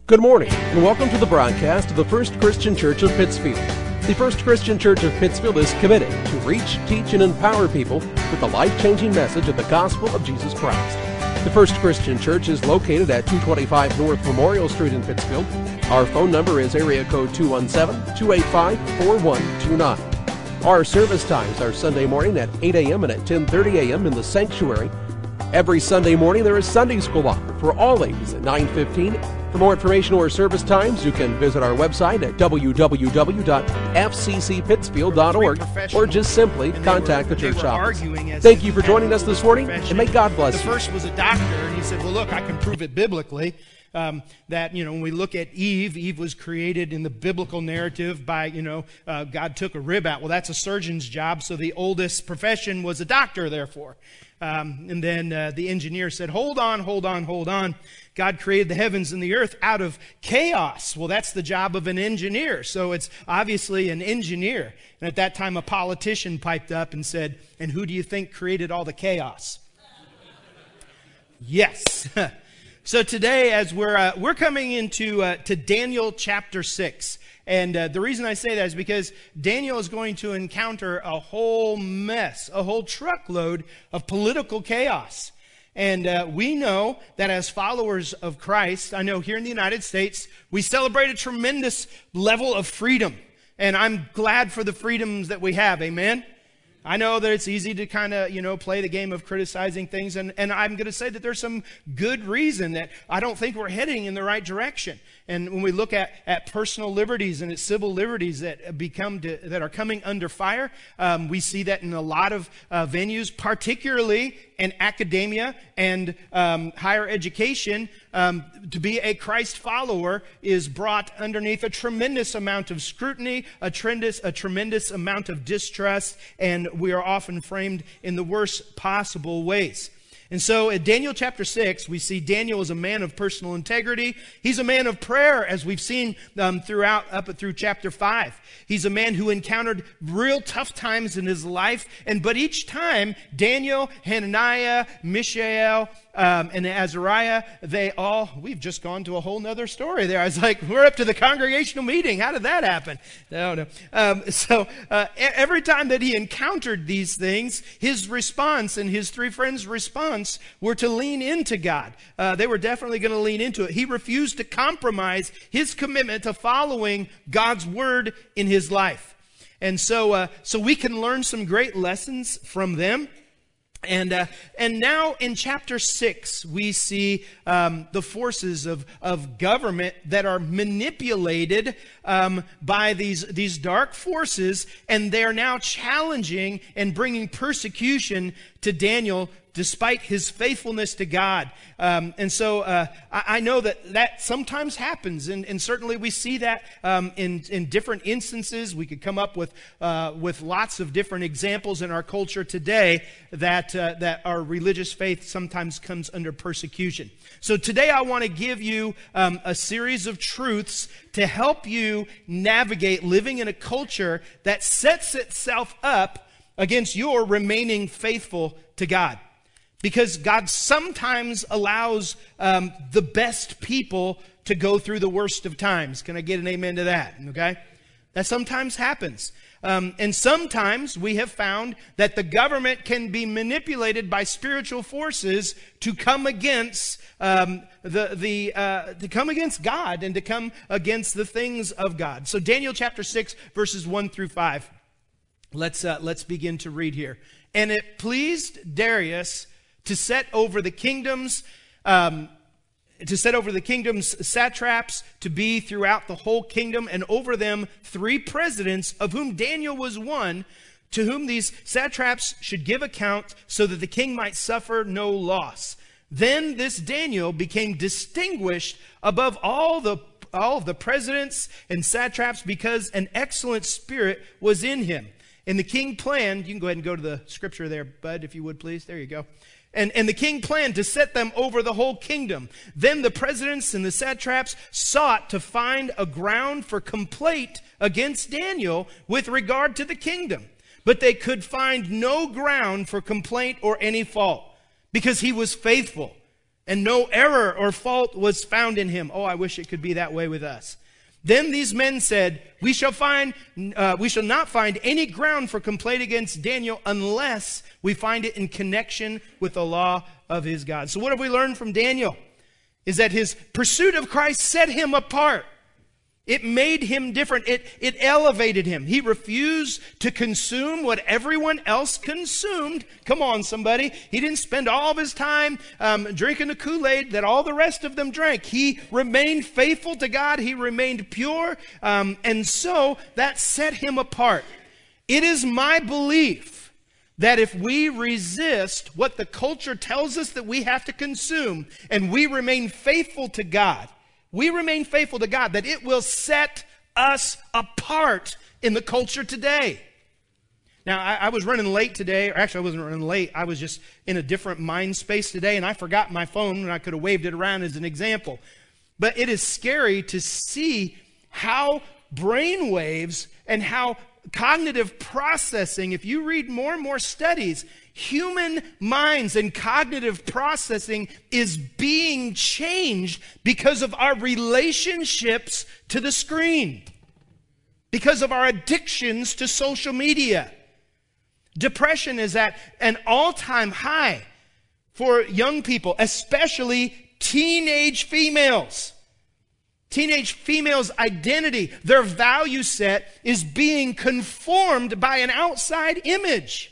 Good morning, and welcome to the broadcast of the First Christian Church of Pittsfield. The First Christian Church of Pittsfield is committed to reach, teach, and empower people with the life-changing message of the gospel of Jesus Christ. The First Christian Church is located at 225 North Memorial Street in Pittsfield. Our phone number is area code 217-285-4129. Our service times are Sunday morning at 8 a.m. and at 10:30 a.m. in the sanctuary. Every Sunday morning there is Sunday school offered for all ages at 9:15. For more information or service times, you can visit our website at www.fccpittsfield.org or just simply contact the church office. Thank you for joining us this morning, and may God bless you. The first was a doctor, and he said, well, look, I can prove it biblically. That, when we look at Eve was created in the biblical narrative by, God took a rib out. Well, that's a surgeon's job, so the oldest profession was a doctor, therefore. And then the engineer said, hold on. God created the heavens and the earth out of chaos. Well, that's the job of an engineer, so it's obviously an engineer. And at that time, a politician piped up and said, and who do you think created all the chaos? Yes. So today, as we're coming into to Daniel chapter 6, and the reason I say that is because Daniel is going to encounter a whole mess, a whole truckload of political chaos. And we know that as followers of Christ, I know here in the United States, we celebrate a tremendous level of freedom. And I'm glad for the freedoms that we have, amen? I know that it's easy to kind of, play the game of criticizing things, and I'm going to say that there's some good reason that I don't think we're heading in the right direction. And when we look at personal liberties and at civil liberties that that are coming under fire, we see that in a lot of venues, particularly in academia and higher education. To be a Christ follower is brought underneath a tremendous amount of scrutiny, a tremendous amount of distrust, and we are often framed in the worst possible ways. And so in Daniel chapter 6, we see Daniel as a man of personal integrity. He's a man of prayer, as we've seen up through chapter 5. He's a man who encountered real tough times in his life. But each time, Daniel, Hananiah, Mishael, and Azariah, we've just gone to a whole nother story there. I was like, we're up to the congregational meeting. How did that happen? No. Every time that he encountered these things, his response and his three friends' response were to lean into God. They were definitely going to lean into it. He refused to compromise his commitment to following God's word in his life. And so we can learn some great lessons from them. And now in chapter 6, we see the forces of government that are manipulated by these dark forces, and they're now challenging and bringing persecution to Daniel despite his faithfulness to God. And so I know that sometimes happens, and certainly we see that in different instances. We could come up with lots of different examples in our culture today that our religious faith sometimes comes under persecution. So today I want to give you a series of truths to help you navigate living in a culture that sets itself up against your remaining faithful to God. Because God sometimes allows the best people to go through the worst of times. Can I get an amen to that? Okay? That sometimes happens. And sometimes we have found that the government can be manipulated by spiritual forces to come against to come against God and to come against the things of God. So Daniel chapter 6, verses 1 through 5. Let's begin to read here. And it pleased Darius to set over the kingdoms satraps to be throughout the whole kingdom, and over them 3 presidents, of whom Daniel was one, to whom these satraps should give account, so that the king might suffer no loss. Then this Daniel became distinguished above all of the presidents and satraps, because an excellent spirit was in him. And the king planned, you can go ahead and go to the scripture there, bud, if you would please. There you go. And the king planned to set them over the whole kingdom. Then the presidents and the satraps sought to find a ground for complaint against Daniel with regard to the kingdom. But they could find no ground for complaint or any fault, because he was faithful and no error or fault was found in him. Oh, I wish it could be that way with us. Then these men said, we shall not find any ground for complaint against Daniel unless we find it in connection with the law of his God. So what have we learned from Daniel? Is that his pursuit of Christ set him apart. It made him different. It elevated him. He refused to consume what everyone else consumed. Come on, somebody. He didn't spend all of his time drinking the Kool-Aid that all the rest of them drank. He remained faithful to God. He remained pure. And so that set him apart. It is my belief that if we resist what the culture tells us that we have to consume and we remain faithful to God, that it will set us apart in the culture today. Now, I was running late today, or actually I wasn't running late. I was just in a different mind space today, and I forgot my phone, and I could have waved it around as an example. But it is scary to see how brain waves and how cognitive processing, if you read more and more studies, human minds and cognitive processing is being changed because of our relationships to the screen, because of our addictions to social media. Depression is at an all-time high for young people, especially teenage females. Teenage females' identity, their value set is being conformed by an outside image.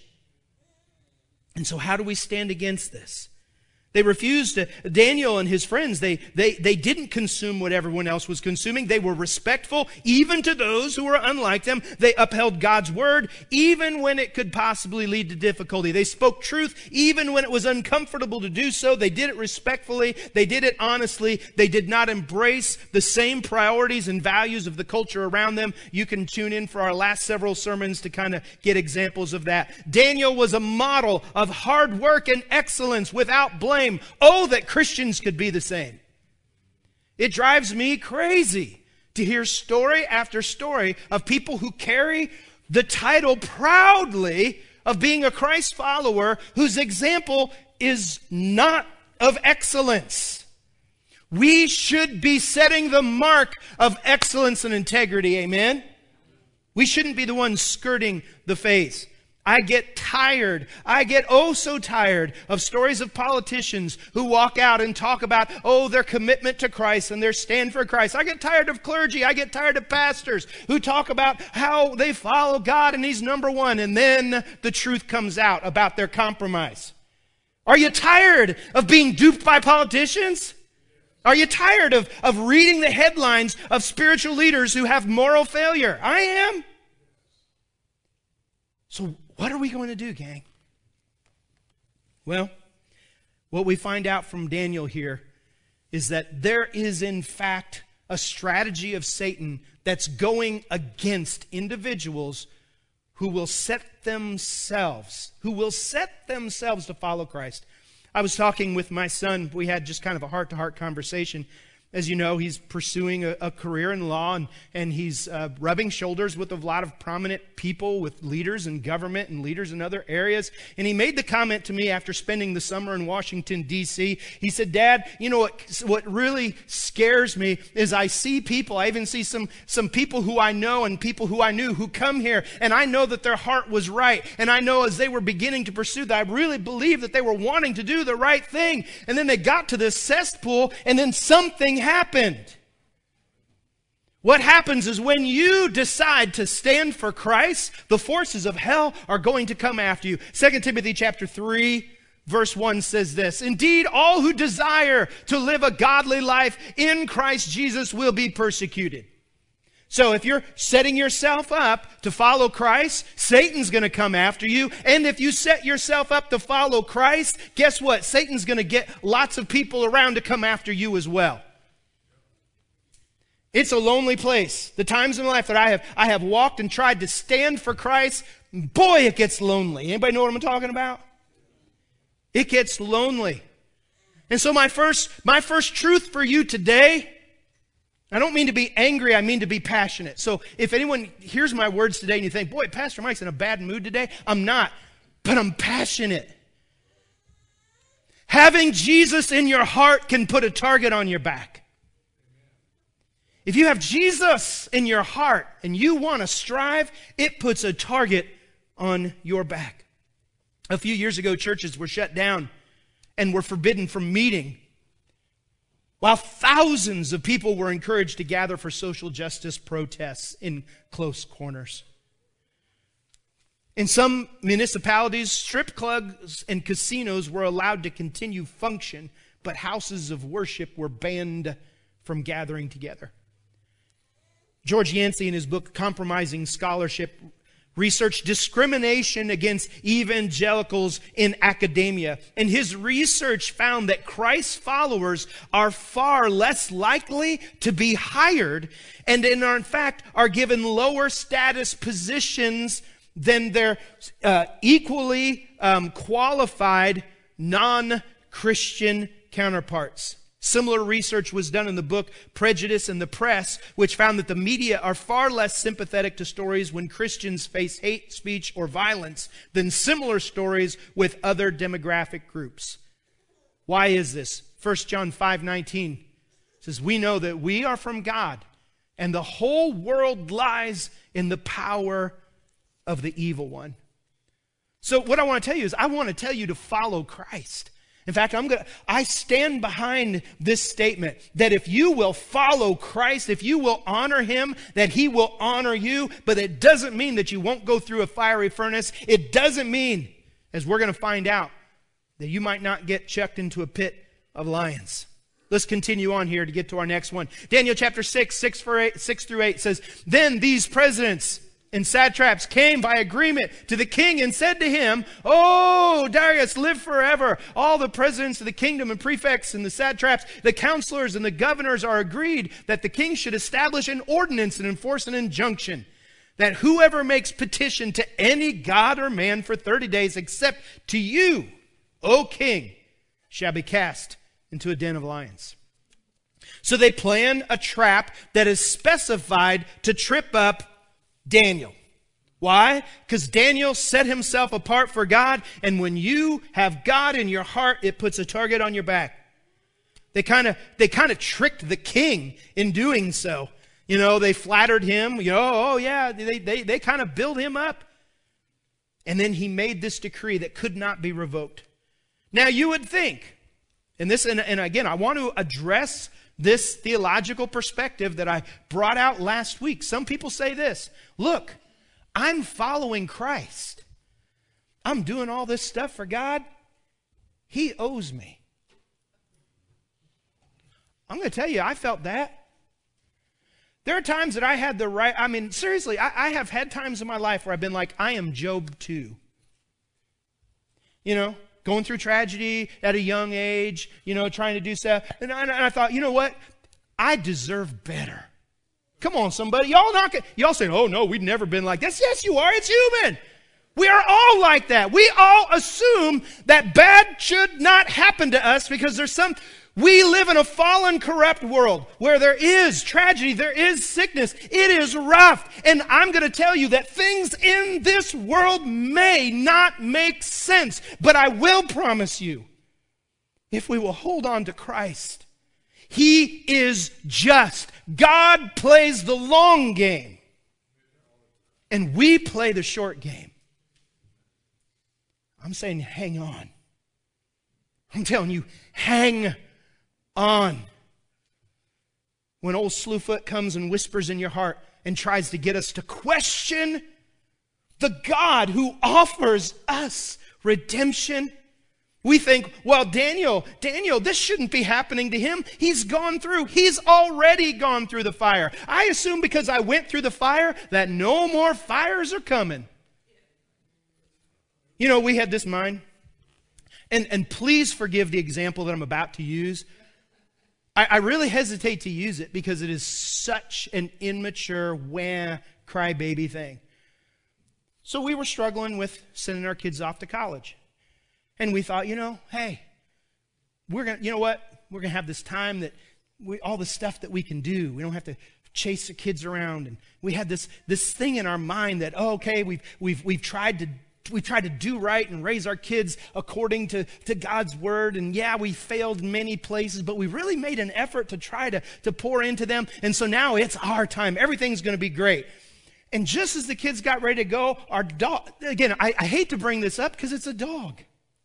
And so how do we stand against this? They refused to, Daniel and his friends, they didn't consume what everyone else was consuming. They were respectful, even to those who were unlike them. They upheld God's word, even when it could possibly lead to difficulty. They spoke truth, even when it was uncomfortable to do so. They did it respectfully. They did it honestly. They did not embrace the same priorities and values of the culture around them. You can tune in for our last several sermons to kind of get examples of that. Daniel was a model of hard work and excellence without blame. Oh, that Christians could be the same. It drives me crazy to hear story after story of people who carry the title proudly of being a Christ follower whose example is not of excellence. We should be setting the mark of excellence and integrity, amen? We shouldn't be the ones skirting the faith. I get tired. I get so tired of stories of politicians who walk out and talk about, their commitment to Christ and their stand for Christ. I get tired of clergy. I get tired of pastors who talk about how they follow God and He's number one. And then the truth comes out about their compromise. Are you tired of being duped by politicians? Are you tired of reading the headlines of spiritual leaders who have moral failure? I am. So what are we going to do, gang? Well, what we find out from Daniel here is that there is, in fact, a strategy of Satan that's going against individuals who will set themselves to follow Christ. I was talking with my son. We had just kind of a heart-to-heart conversation. As you know, he's pursuing a career in law, and he's rubbing shoulders with a lot of prominent people, with leaders in government and leaders in other areas. And he made the comment to me after spending the summer in Washington, D.C. He said, Dad, you know what really scares me is I see people, I even see some people who I know and people who I knew who come here, and I know that their heart was right. And I know as they were beginning to pursue that, I really believe that they were wanting to do the right thing. And then they got to this cesspool, and then something happened. What happens is when you decide to stand for Christ, the forces of hell are going to come after you. 2 Timothy chapter 3, verse 1 says this, Indeed, all who desire to live a godly life in Christ Jesus will be persecuted. So if you're setting yourself up to follow Christ, Satan's going to come after you. And if you set yourself up to follow Christ, guess what? Satan's going to get lots of people around to come after you as well. It's a lonely place. The times in my life that I have walked and tried to stand for Christ, boy, it gets lonely. Anybody know what I'm talking about? It gets lonely. And so my first truth for you today, I don't mean to be angry, I mean to be passionate. So if anyone hears my words today and you think, boy, Pastor Mike's in a bad mood today, I'm not, but I'm passionate. Having Jesus in your heart can put a target on your back. If you have Jesus in your heart and you want to strive, it puts a target on your back. A few years ago, churches were shut down and were forbidden from meeting, while thousands of people were encouraged to gather for social justice protests in close corners. In some municipalities, strip clubs and casinos were allowed to continue function, but houses of worship were banned from gathering together. George Yancey, in his book Compromising Scholarship, researched discrimination against evangelicals in academia. And his research found that Christ's followers are far less likely to be hired and in fact are given lower status positions than their equally qualified non-Christian counterparts. Similar research was done in the book Prejudice in the Press, which found that the media are far less sympathetic to stories when Christians face hate speech or violence than similar stories with other demographic groups. Why is this? 1 John 5:19 says, "We know that we are from God, and the whole world lies in the power of the evil one." So what I want to tell you is I want to tell you to follow Christ. In fact, I stand behind this statement that if you will follow Christ, if you will honor Him, that He will honor you. But it doesn't mean that you won't go through a fiery furnace. It doesn't mean, as we're going to find out, that you might not get chucked into a pit of lions. Let's continue on here to get to our next one. Daniel chapter 6 through 8 says, "Then these presidents and satraps came by agreement to the king and said to him, 'Oh, Darius, live forever. All the presidents of the kingdom and prefects and the satraps, the counselors and the governors are agreed that the king should establish an ordinance and enforce an injunction that whoever makes petition to any god or man for 30 days except to you, O king, shall be cast into a den of lions.' So they plan a trap that is specified to trip up Daniel. Why? Because Daniel set himself apart for God, and when you have God in your heart, it puts a target on your back. They kind of tricked the king in doing so. You know, they flattered him. You know, oh yeah, they kind of built him up. And then he made this decree that could not be revoked. Now you would think, and again, I want to address this theological perspective that I brought out last week. Some people say this, look, I'm following Christ. I'm doing all this stuff for God. He owes me. I'm going to tell you, I felt that. There are times that I had the right, seriously, I have had times in my life where I've been like, I am Job 2. You know, going through tragedy at a young age, you know, trying to do stuff. And I thought, you know what? I deserve better. Come on, somebody. Y'all saying, oh no, we've never been like this. Yes, you are. It's human. We are all like that. We all assume that bad should not happen to us because we live in a fallen, corrupt world where there is tragedy, there is sickness. It is rough. And I'm going to tell you that things in this world may not make sense. But I will promise you, if we will hold on to Christ, He is just. God plays the long game. And we play the short game. I'm saying hang on. I'm telling you, hang on. When old Slewfoot comes and whispers in your heart and tries to get us to question the God who offers us redemption, we think, well, Daniel, this shouldn't be happening to him. He's already gone through the fire. I assume because I went through the fire that no more fires are coming. You know, we had this mind. And please forgive the example that I'm about to use. I really hesitate to use it because it is such an immature, crybaby thing. So we were struggling with sending our kids off to college. And we thought, hey, we're going to have this time that all the stuff that we can do. We don't have to chase the kids around. And we had this thing in our mind that, we've tried tried to do right and raise our kids according to God's word. And yeah, we failed in many places, but we really made an effort to try to pour into them. And so now it's our time. Everything's going to be great. And just as the kids got ready to go, our dog, again, I hate to bring this up because it's a dog.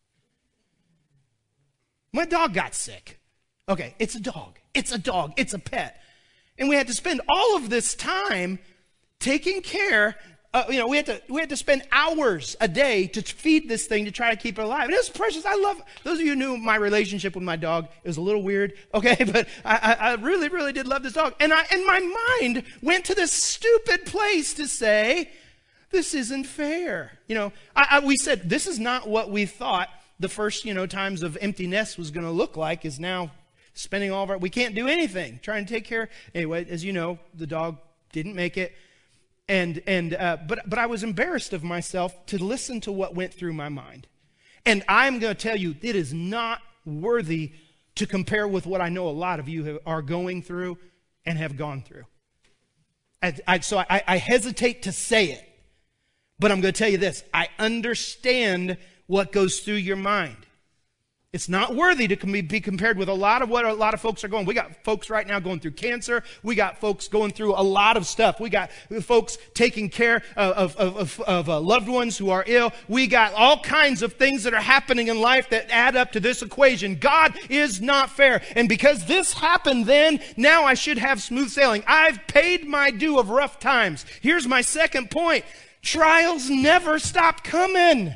My dog got sick. Okay, it's a dog. It's a dog. It's a pet. And we had to spend all of this time taking care. We had to spend hours a day to feed this thing to try to keep it alive. And it was precious. I love, those of you who knew my relationship with my dog, it was a little weird, okay? But I really, really did love this dog. And my mind went to this stupid place to say, this isn't fair. We said, this is not what we thought the first, times of empty nest was going to look like, is now spending all of we can't do anything, trying to take care. Anyway, as you know, the dog didn't make it. But I was embarrassed of myself to listen to what went through my mind. And I'm going to tell you, it is not worthy to compare with what I know a lot of you are going through and have gone through. So I hesitate to say it, but I'm going to tell you this. I understand what goes through your mind. It's not worthy to be compared with a lot of what a lot of folks are going. We got folks right now going through cancer. We got folks going through a lot of stuff. We got folks taking care of loved ones who are ill. We got all kinds of things that are happening in life that add up to this equation. God is not fair. And because this happened then, now I should have smooth sailing. I've paid my due of rough times. Here's my second point. Trials never stop coming.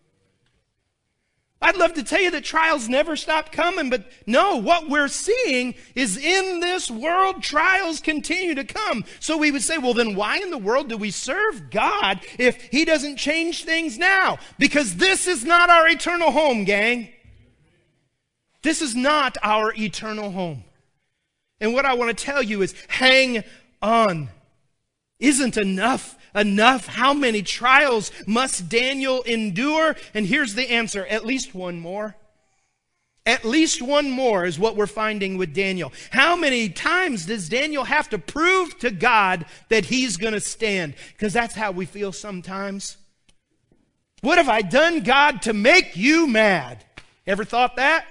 I'd love to tell you that trials never stop coming, but no, what we're seeing is in this world, trials continue to come. So we would say, well, then why in the world do we serve God if He doesn't change things now? Because this is not our eternal home, gang. This is not our eternal home. And what I want to tell you is hang on. Isn't enough? How many trials must Daniel endure? And here's the answer. At least one more. At least one more is what we're finding with Daniel. How many times does Daniel have to prove to God that he's going to stand? Because that's how we feel sometimes. What have I done, God, to make you mad? Ever thought that?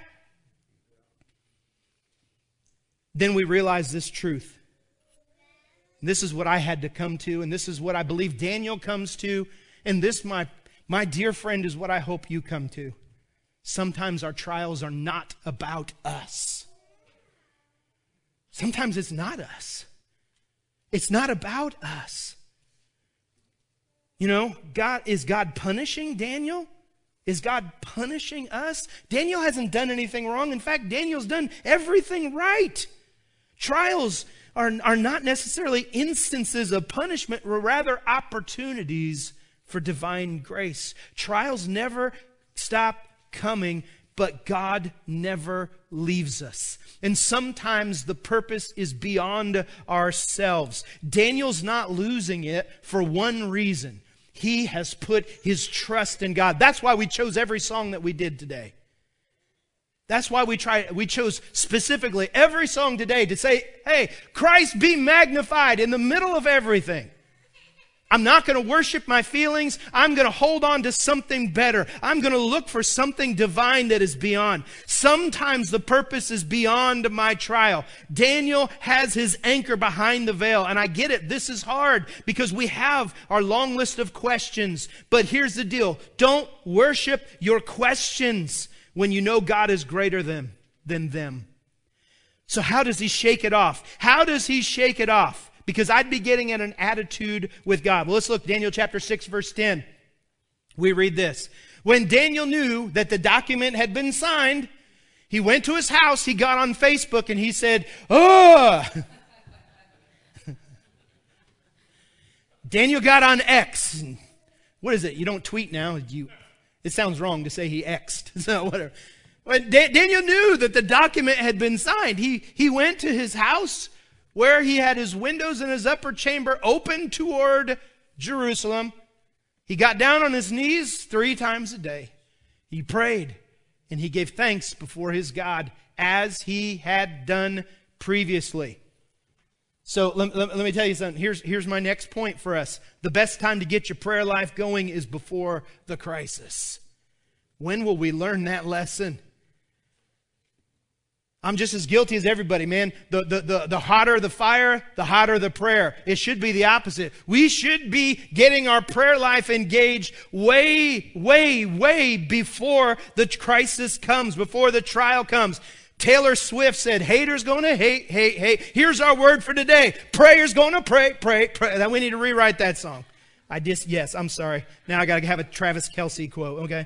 Then we realize this truth. This is what I had to come to, and this is what I believe Daniel comes to, and this, my dear friend, is what I hope you come to. Sometimes our trials are not about us. Sometimes it's not us. It's not about us. Is God punishing Daniel? Is God punishing us? Daniel hasn't done anything wrong. In fact, Daniel's done everything right. Trials are not necessarily instances of punishment, but rather opportunities for divine grace. Trials never stop coming, but God never leaves us. And sometimes the purpose is beyond ourselves. Daniel's not losing it for one reason. He has put his trust in God. That's why we chose every song that we did today. That's why we chose specifically every song today to say, hey, Christ be magnified in the middle of everything. I'm not going to worship my feelings. I'm going to hold on to something better. I'm going to look for something divine that is beyond. Sometimes the purpose is beyond my trial. Daniel has his anchor behind the veil. And I get it. This is hard because we have our long list of questions. But here's the deal. Don't worship your questions when you know God is greater than them. So how does he shake it off? How does he shake it off? Because I'd be getting at an attitude with God. Well, let's look, Daniel chapter 6, verse 10. We read this. When Daniel knew that the document had been signed, he went to his house, he got on Facebook, and he said, Daniel got on X. What is it? You don't tweet now. It sounds wrong to say he X'd. So whatever. When Daniel knew that the document had been signed, he went to his house where he had his windows in his upper chamber open toward Jerusalem. He got down on his knees 3 times a day. He prayed and he gave thanks before his God as he had done previously. So let me tell you something. Here's my next point for us. The best time to get your prayer life going is before the crisis. When will we learn that lesson? I'm just as guilty as everybody, man. The hotter the fire, the hotter the prayer. It should be the opposite. We should be getting our prayer life engaged way, way, way before the crisis comes, before the trial comes. Taylor Swift said, haters gonna hate. Here's our word for today. Prayer's gonna pray. Then we need to rewrite that song. Yes, I'm sorry. Now I gotta have a Travis Kelce quote, okay?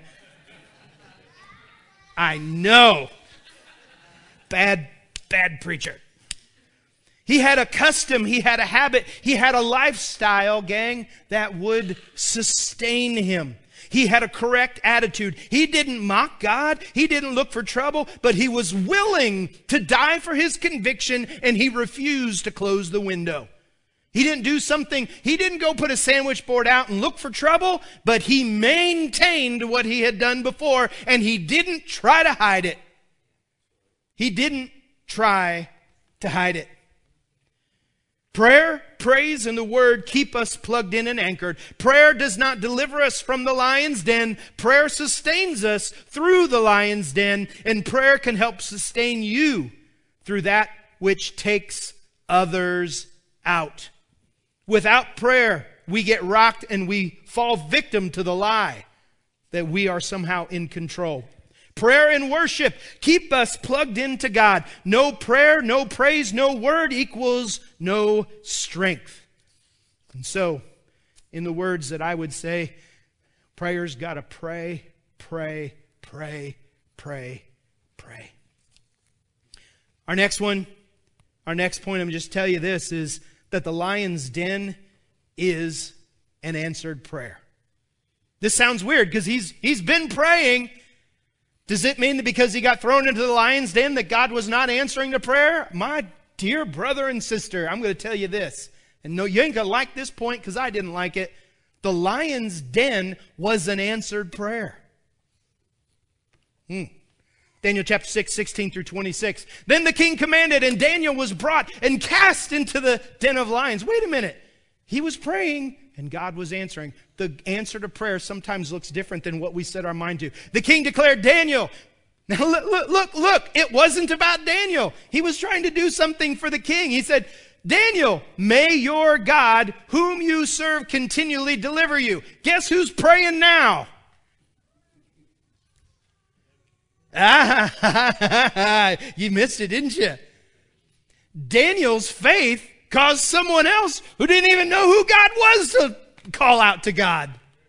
I know. Bad preacher. He had a custom, he had a habit, he had a lifestyle, gang, that would sustain him. He had a correct attitude. He didn't mock God. He didn't look for trouble, but he was willing to die for his conviction, and he refused to close the window. He didn't do something. He didn't go put a sandwich board out and look for trouble, but he maintained what he had done before, and he didn't try to hide it. He didn't try to hide it. Prayer, praise, and the word keep us plugged in and anchored. Prayer does not deliver us from the lion's den. Prayer sustains us through the lion's den, and prayer can help sustain you through that which takes others out. Without prayer, we get rocked and we fall victim to the lie that we are somehow in control. Prayer and worship keep us plugged into God. No prayer, no praise, no word equals no strength. And so, in the words that I would say, prayer's got to pray. Our next point, I'm going to just tell you this, is that the lion's den is an answered prayer. This sounds weird because he's been praying. Does it mean that because he got thrown into the lion's den that God was not answering the prayer? My dear brother and sister, I'm going to tell you this. And no, you ain't going to like this point because I didn't like it. The lion's den was an answered prayer. Daniel chapter 6, 16 through 26. Then the king commanded, and Daniel was brought and cast into the den of lions. Wait a minute. He was praying, and God was answering. The answer to prayer sometimes looks different than what we set our mind to. The king declared, Daniel. Now look. It wasn't about Daniel. He was trying to do something for the king. He said, Daniel, may your God, whom you serve, continually deliver you. Guess who's praying now? You missed it, didn't you? Daniel's faith caused someone else who didn't even know who God was to call out to God.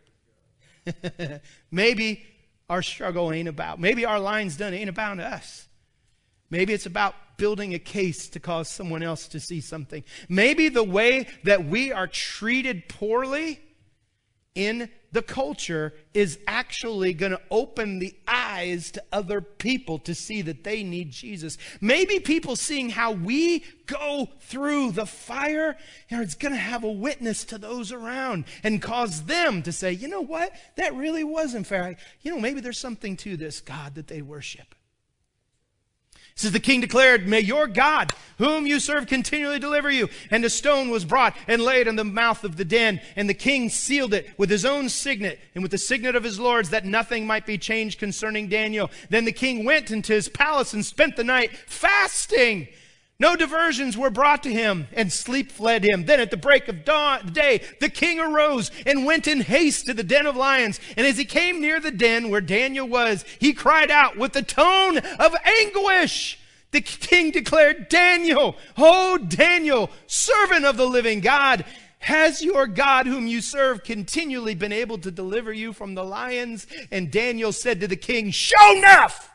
Maybe our struggle ain't about, maybe our lion's den ain't about us. Maybe it's about building a case to cause someone else to see something. Maybe the way that we are treated poorly in the culture is actually going to open the eyes to other people to see that they need Jesus. Maybe people seeing how we go through the fire, it's going to have a witness to those around and cause them to say, you know what? That really wasn't fair. Maybe there's something to this God that they worship. It says, the king declared, may your God, whom you serve, continually deliver you. And a stone was brought and laid in the mouth of the den. And the king sealed it with his own signet and with the signet of his lords, that nothing might be changed concerning Daniel. Then the king went into his palace and spent the night fasting. No diversions were brought to him, and sleep fled him. Then at the break of day, the king arose and went in haste to the den of lions. And as he came near the den where Daniel was, he cried out with a tone of anguish. The king declared, Daniel, oh Daniel, servant of the living God, has your God whom you serve continually been able to deliver you from the lions? And Daniel said to the king, sure enough.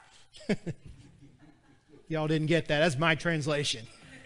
Y'all didn't get that. That's my translation.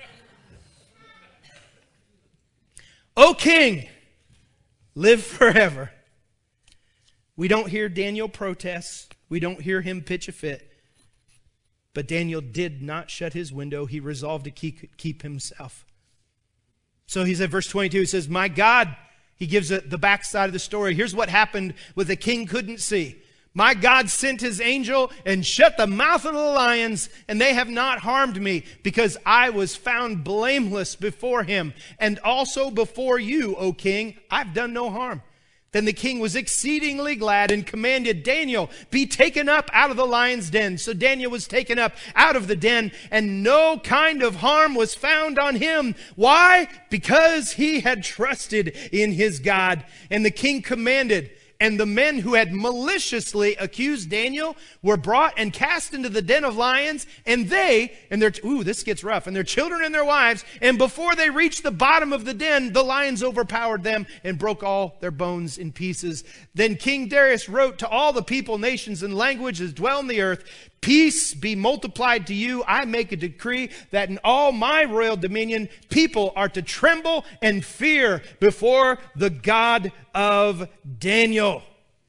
O king, live forever. We don't hear Daniel protest. We don't hear him pitch a fit. But Daniel did not shut his window. He resolved to keep himself. So he said, verse 22, he says, my God, he gives the backside of the story. Here's what happened what the king couldn't see. My God sent his angel and shut the mouth of the lions, and they have not harmed me, because I was found blameless before him. And also before you, O king, I've done no harm. Then the king was exceedingly glad and commanded Daniel be taken up out of the lion's den. So Daniel was taken up out of the den, and no kind of harm was found on him. Why? Because he had trusted in his God. And the king commanded, and the men who had maliciously accused Daniel were brought and cast into the den of lions, and they, and their, this gets rough, and their children and their wives, and before they reached the bottom of the den, the lions overpowered them and broke all their bones in pieces. Then King Darius wrote to all the people, nations, and languages dwell on the earth, peace be multiplied to you. I make a decree that in all my royal dominion, people are to tremble and fear before the God of Daniel.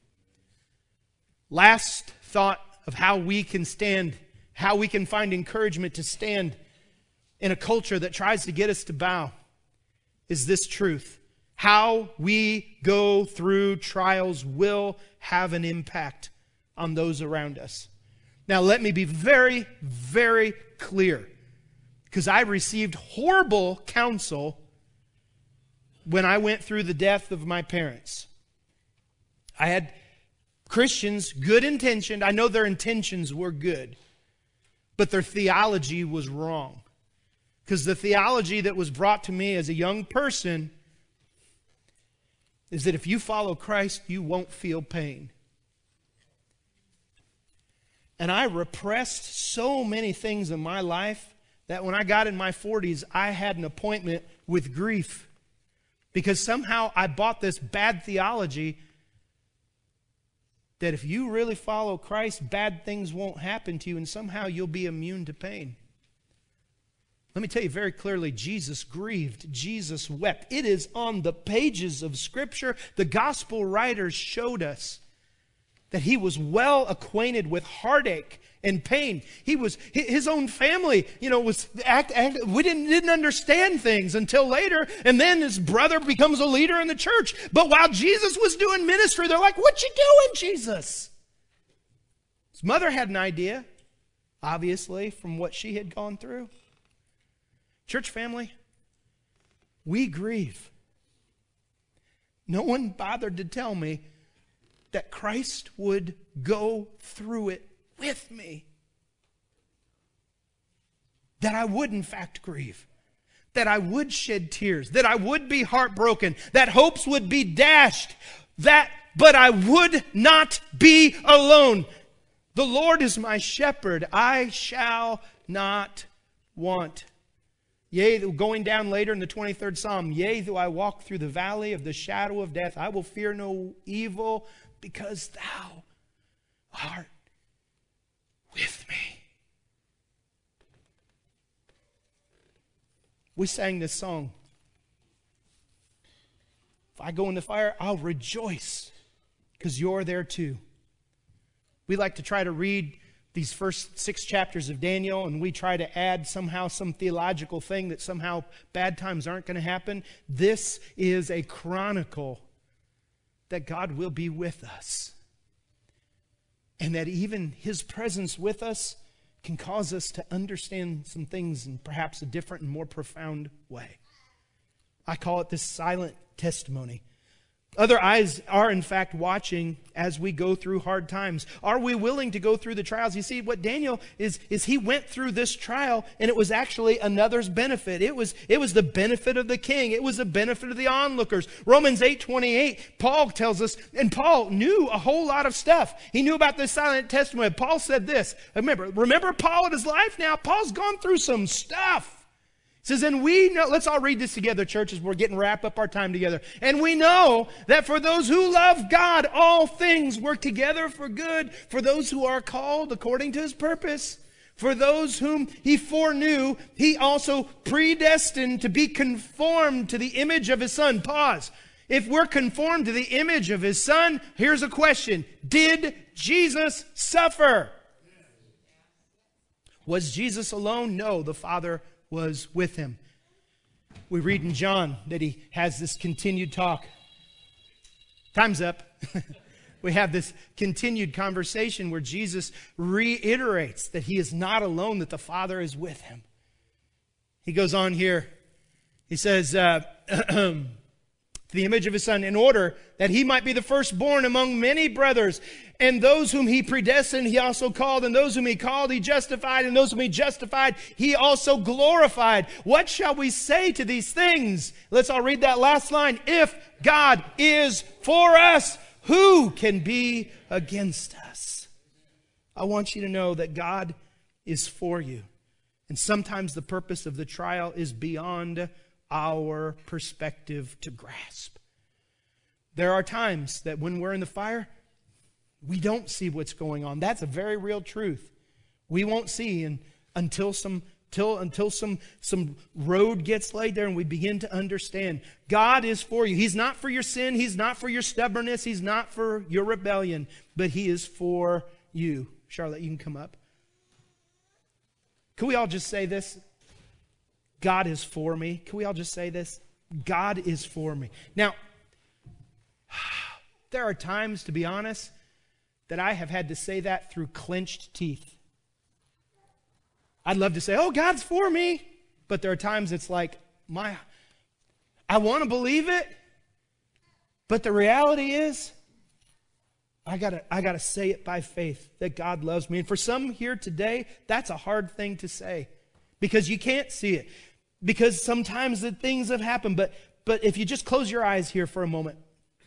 Last thought of how we can stand, how we can find encouragement to stand in a culture that tries to get us to bow, is this truth. How we go through trials will have an impact on those around us. Now, let me be very, very clear, because I received horrible counsel when I went through the death of my parents. I had Christians, good intentioned. I know their intentions were good, but their theology was wrong. Because the theology that was brought to me as a young person is that if you follow Christ, you won't feel pain. And I repressed so many things in my life that when I got in my 40s, I had an appointment with grief. Because somehow I bought this bad theology that if you really follow Christ, bad things won't happen to you, and somehow you'll be immune to pain. Let me tell you very clearly, Jesus grieved, Jesus wept. It is on the pages of Scripture. The gospel writers showed us that he was well acquainted with heartache and pain. His own family, we didn't understand things until later, and then his brother becomes a leader in the church. But while Jesus was doing ministry, they're like, "What you doing, Jesus?" His mother had an idea, obviously, from what she had gone through. Church family, we grieve. No one bothered to tell me that Christ would go through it with me. That I would in fact grieve. That I would shed tears. That I would be heartbroken. That hopes would be dashed. But I would not be alone. The Lord is my shepherd. I shall not want. Yea, going down later in the 23rd Psalm, yea, though I walk through the valley of the shadow of death, I will fear no evil, because thou art with me. We sang this song. If I go in the fire, I'll rejoice, because you're there too. We like to try to read these first 6 chapters of Daniel, and we try to add somehow some theological thing that somehow bad times aren't going to happen. This is a chronicle that God will be with us. And that even His presence with us can cause us to understand some things in perhaps a different and more profound way. I call it this silent testimony. Other eyes are in fact watching as we go through hard times. Are we willing to go through the trials? You see, what Daniel is he went through this trial, and it was actually another's benefit. It was the benefit of the king. It was the benefit of the onlookers. Romans 8:28, Paul tells us, and Paul knew a whole lot of stuff. He knew about this silent testimony. Paul said this. Remember Paul in his life now? Paul's gone through some stuff. It says, and we know, let's all read this together, church, as we're getting wrap up our time together. And we know that for those who love God, all things work together for good, for those who are called according to His purpose. For those whom He foreknew, He also predestined to be conformed to the image of His Son. Pause. If we're conformed to the image of His Son, here's a question. Did Jesus suffer? Was Jesus alone? No, the Father was with Him. We read in John that He has this continued talk. Time's up. we have this continued conversation where Jesus reiterates that he is not alone, that the Father is with him. He goes on here. He says, the image of his Son, in order that he might be the firstborn among many brothers. And those whom he predestined, he also called. And those whom he called, he justified. And those whom he justified, he also glorified. What shall we say to these things? Let's all read that last line. If God is for us, who can be against us? I want you to know that God is for you. And sometimes the purpose of the trial is beyond our perspective to grasp. There are times that when we're in the fire, we don't see what's going on. That's a very real truth. We won't see until some road gets laid there and we begin to understand. God is for you. He's not for your sin. He's not for your stubbornness. He's not for your rebellion. But he is for you. Charlotte, you can come up. Can we all just say this? God is for me. Can we all just say this? God is for me. Now, there are times, to be honest, that I have had to say that through clenched teeth. I'd love to say, oh, God's for me. But there are times it's like, I want to believe it. But the reality is, I gotta say it by faith that God loves me. And for some here today, that's a hard thing to say because you can't see it. Because sometimes the things have happened. But if you just close your eyes here for a moment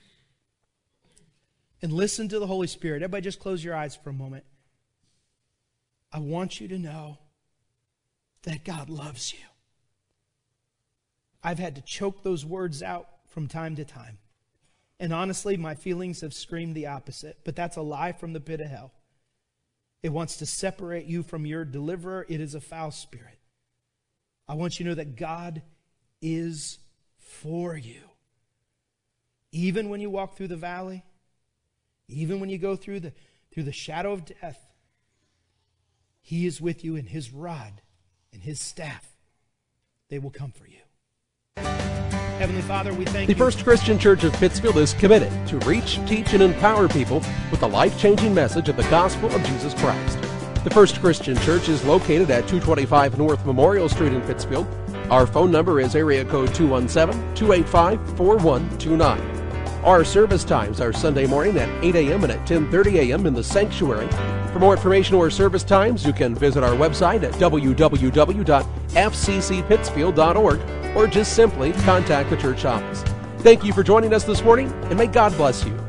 and listen to the Holy Spirit. Everybody just close your eyes for a moment. I want you to know that God loves you. I've had to choke those words out from time to time. And honestly, my feelings have screamed the opposite. But that's a lie from the pit of hell. It wants to separate you from your deliverer. It is a foul spirit. I want you to know that God is for you. Even when you walk through the valley, even when you go through the shadow of death, He is with you, and His rod and His staff, they will comfort you. Heavenly Father, we thank you. The First Christian Church of Pittsfield is committed to reach, teach, and empower people with the life-changing message of the gospel of Jesus Christ. The First Christian Church is located at 225 North Memorial Street in Pittsfield. Our phone number is area code 217-285-4129. Our service times are Sunday morning at 8 a.m. and at 10:30 a.m. in the sanctuary. For more information or service times, you can visit our website at www.fccpittsfield.org or just simply contact the church office. Thank you for joining us this morning, and may God bless you.